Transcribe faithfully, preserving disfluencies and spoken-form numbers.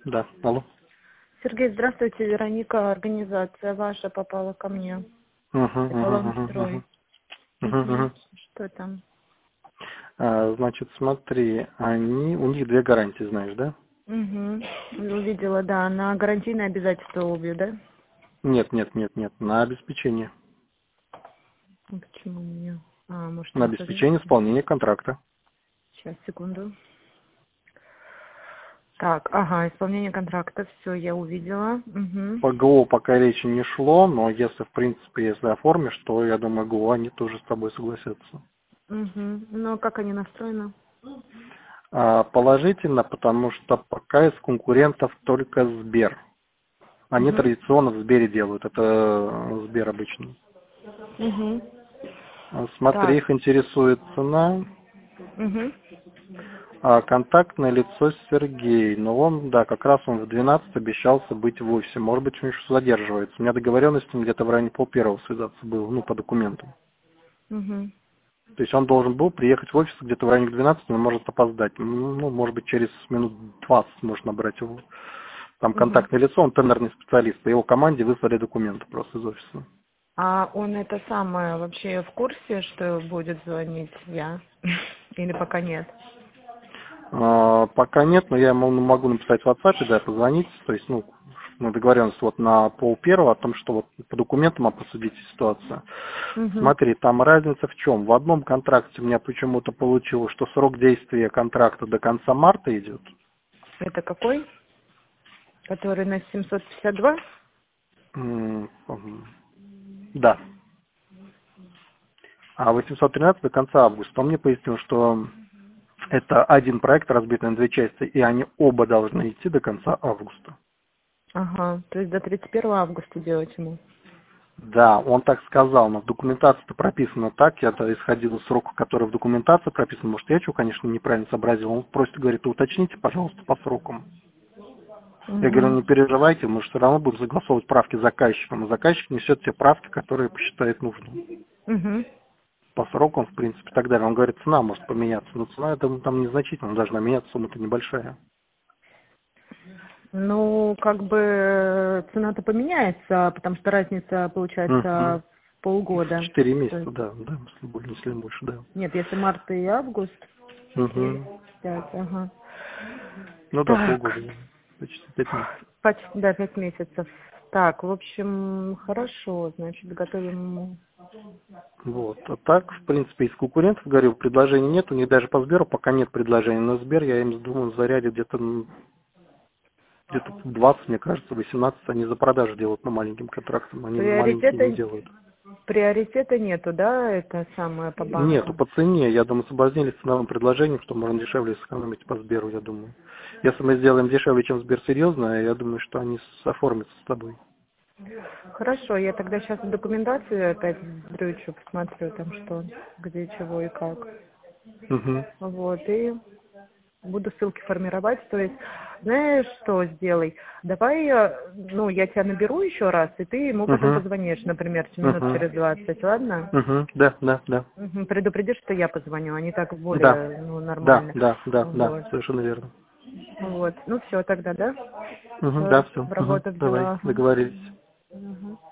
Да, алло. Сергей, здравствуйте, Вероника, организация ваша попала ко мне. Угу, угу, угу, Баланстрой. угу, Угу. угу. Что там? А, значит, смотри, они, у них две гарантии, знаешь, да? Угу. Увидела, да, на гарантийное обязательство обе, да? Нет, нет, нет, нет, на обеспечение. Ну, почему у меня? А, может, На вы обеспечение сознаете? исполнения контракта. Сейчас, секунду. Так, ага, исполнение контракта, все, я увидела. Угу. По ГО пока речи не шло, но если, в принципе, если оформишь, то, я думаю, ГО они тоже с тобой согласятся. Угу. Ну, как они настроены? А, положительно, потому что пока из конкурентов только Сбер. Они Угу. традиционно в Сбере делают, это Сбер обычный. Угу. А, Смотри, Так. их интересует цена. Угу. А, контактное лицо Сергей, но он, да, как раз он в двенадцать обещался быть в офисе. Может быть, он еще задерживается. У меня договоренность с ним где-то в районе пол первого связаться было, ну, по документам. Угу. То есть он должен был приехать в офис где-то в районе двенадцати, но может опоздать. Ну, может быть, через минут двадцать можно набрать его. Там Угу. контактное лицо, он тендерный специалист. По его команде выслали документы просто из офиса. А он это самое вообще в курсе, что будет звонить я? Или пока нет? А, пока нет, но я ему могу написать в WhatsApp, да, позвонить. То есть, ну, мы договоренность вот на пол первого о том, что вот по документам обсудите ситуацию. Угу. Смотри, там разница в чем? В одном контракте у меня почему-то получилось, что срок действия контракта до конца марта идет. Это какой? Который на семьсот пятьдесят два? М, м, Да. А восемьсот тринадцать до конца августа. Он мне пояснил, что это один проект разбит на две части, и они оба должны идти до конца августа. Ага, то есть до тридцать первого августа делать ему. Да, он так сказал, но в документации-то прописано так, я-то исходил из срока, который в документации прописан, может, я что, конечно, неправильно сообразил. Он просто говорит, уточните, пожалуйста, по срокам. Я говорю, Угу. не переживайте, мы все равно будем согласовывать правки с заказчиком, и заказчик несет те правки, которые посчитает нужным. Угу. По срокам, в принципе, и так далее. Он говорит, цена может поменяться, но цена, я думаю, там незначительно должна меняться, сумма-то небольшая. Ну, как бы цена-то поменяется, потому что разница получается Угу. в полгода. Четыре То месяца, есть, да, да, если более, если больше, да. нет, если март и август, три, Угу. пять, ага. Ну да, полгода, Так, да. Почти пять месяцев. почти, да, пять месяцев. Так, в общем, хорошо, значит, готовим ему. Вот. А так, в принципе, из конкурентов, говорю, предложений нет, у них даже по Сберу пока нет предложений. На Сбер, я им думаю, зарядят где-то м, где-то двадцать, мне кажется, восемнадцать они за продажу делают на маленьким контрактам, они на маленькие не Приоритета, делают. приоритета нету, да, это самое по Нету банкам? по цене, я думаю, соблазнились ценовым предложением, что можно дешевле сэкономить по Сберу, я думаю. Если мы сделаем дешевле, чем Сбер серьезно, я думаю, что они с- оформятся с тобой. Хорошо, я тогда сейчас в документацию опять дрючу, посмотрю там что, где, чего и как. Угу. Вот, и буду ссылки формировать. То есть, знаешь, что сделай? Давай, э, ну, я тебя наберу еще раз, и ты ему потом Угу. позвонишь, например, минут Угу. через двадцать, ладно? Угу. Да, да, да. Мгм, предупредишь, что я позвоню, они так Да, более, ну, да, нормально. да, да, да, Вот. совершенно верно. Вот. Ну все тогда, да? Угу, Все, да, все. в Угу, работу давай, взяла. Ага. договорились. Мгм.